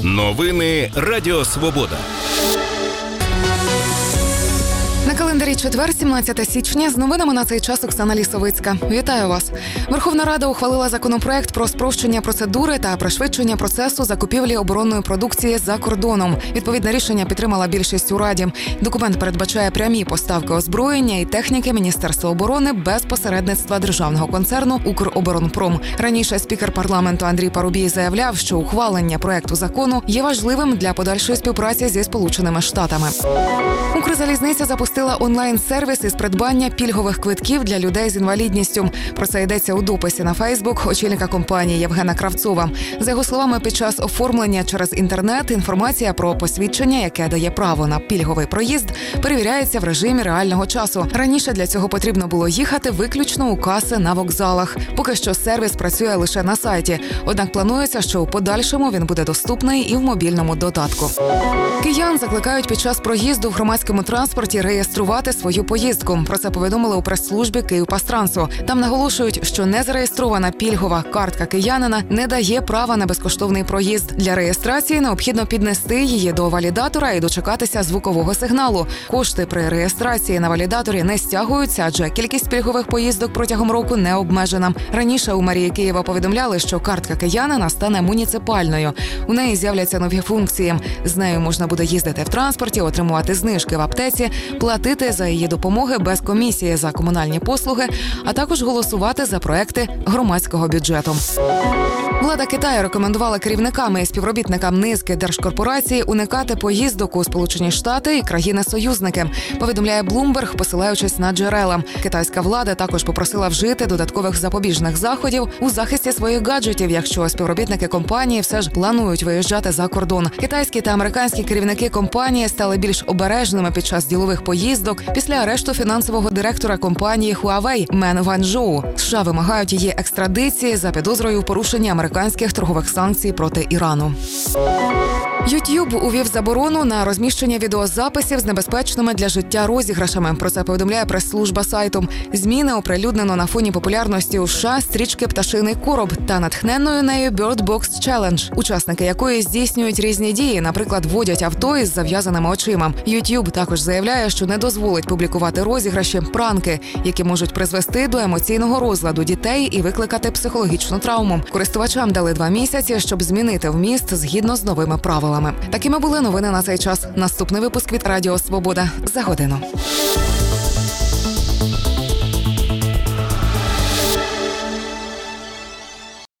Новини Радіо Свобода. На календарі четвер, 17 січня, з новинами на цей час Оксана Лісовицька. Вітаю вас. Верховна Рада ухвалила законопроект про спрощення процедури та пришвидшення процесу закупівлі оборонної продукції за кордоном. Відповідне рішення підтримала більшість у Раді. Документ передбачає прямі поставки озброєння і техніки Міністерства оборони без посередництва державного концерну «Укроборонпром». Раніше спікер парламенту Андрій Парубій заявляв, що ухвалення проекту закону є важливим для подальшої співпраці зі Сполученими Штатами. Укрзалізниця запустила онлайн-сервіс із придбання пільгових квитків для людей з інвалідністю. Про це йдеться у дописі на Фейсбук очільника компанії Євгена Кравцова. За його словами, під час оформлення через інтернет інформація про посвідчення, яке дає право на пільговий проїзд, перевіряється в режимі реального часу. Раніше для цього потрібно було їхати виключно у каси на вокзалах. Поки що сервіс працює лише на сайті. Однак планується, що у подальшому він буде доступний і в мобільному додатку. Киян закликають під час проїзду в громадському транспорті реєструвати свою поїздку. Про це повідомили у прес-службі «Київпастрансу». Там наголошують, що незареєстрована пільгова картка киянина не дає права на безкоштовний проїзд. Для реєстрації необхідно піднести її до валідатора і дочекатися звукового сигналу. Кошти при реєстрації на валідаторі не стягуються, адже кількість пільгових поїздок протягом року не обмежена. Раніше у мерії Києва повідомляли, що картка киянина стане муніципальною. У неї з'являться нові функції. З нею можна буде їздити в транспорті, отримувати знижки в аптеці, платити за її допомоги без комісії за комунальні послуги, а також голосувати за проекти громадського бюджету. Влада Китаю рекомендувала керівникам і співробітникам низки держкорпорацій уникати поїздок у Сполучені Штати і країни-союзники, повідомляє Bloomberg, посилаючись на джерела. Китайська влада також попросила вжити додаткових запобіжних заходів у захисті своїх гаджетів, якщо співробітники компанії все ж планують виїжджати за кордон. Китайські та американські керівники компанії стали більш обережними під час ділових поїздок після арешту фінансового директора компанії Huawei Мен Ванчжоу. США вимагають її екстрадиції за підозрою в порушенні американських торгових санкцій проти Ірану. YouTube увів заборону на розміщення відеозаписів з небезпечними для життя розіграшами. Про це повідомляє прес-служба сайту. Зміни оприлюднено на фоні популярності у США стрічки «Пташиний короб» та натхненною нею Bird Box Challenge, учасники якої здійснюють різні дії, наприклад, водять авто із зав'язаними очима. YouTube також заявляє, що не дозволить публікувати розіграші, пранки, які можуть призвести до емоційного розладу дітей і викликати психологічну травму. Користувачам дали 2 місяці, щоб змінити вміст згідно з новими правилами. Такими були новини на цей час. Наступний випуск від Радіо Свобода за годину.